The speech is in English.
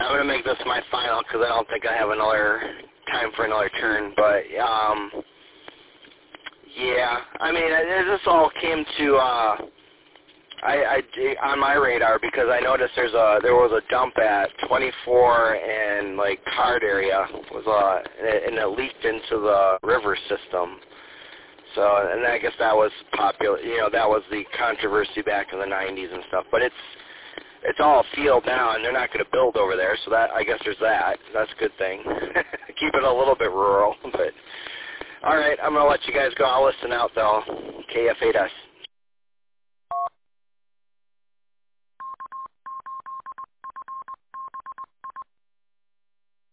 I'm going to make this my final because I don't think I have another time for another turn. But, yeah, I mean, this all came to, on my radar because I noticed there was a dump at 24 and, like, Card area, and it leaked into the river system. So, and I guess that was popular, that was the controversy back in the 90s and stuff. But it's all field now, and they're not going to build over there, so that I guess there's that. That's a good thing. Keep it a little bit rural. But all right, I'm going to let you guys go. I'll listen out, though. KF8S.